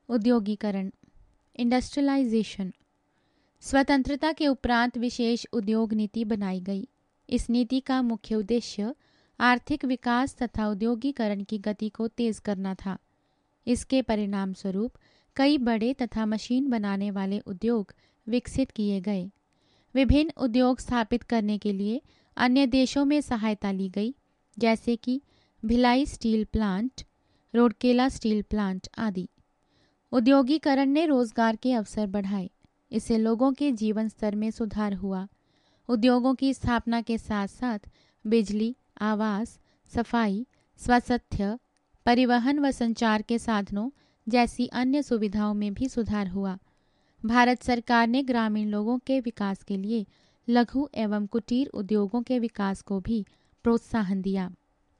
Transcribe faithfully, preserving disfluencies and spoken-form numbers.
उद्योगीकरण, industrialisation. स्वतंत्रता के उपरांत विशेष उद्योग नीति बनाई गई। इस नीति का मुख्य उद्देश्य आर्थिक विकास तथा उद्योगीकरण की गति को तेज करना था। इसके परिणाम स्वरूप कई बड़े तथा मशीन बनाने वाले उद्योग विकसित किए गए। विभिन्न उद्योग स्थापित करने के लिए अन्य देशों में सहायता ली गई, जैसे कि Bhilai steel plant, Rourkela steel plant आदि। उद्योगीकरण ने रोजगार के अवसर बढ़ाए। इससे लोगों के जीवन स्तर में सुधार हुआ। उद्योगों की स्थापना के साथ साथ बिजली, आवास, सफाई, स्वास्थ्य, परिवहन व संचार के साधनों जैसी अन्य सुविधाओं में भी सुधार हुआ। भारत सरकार ने ग्रामीण लोगों के विकास के लिए लघु एवं कुटीर उद्योगों के विकास को भी प्रोत्साहन दिया।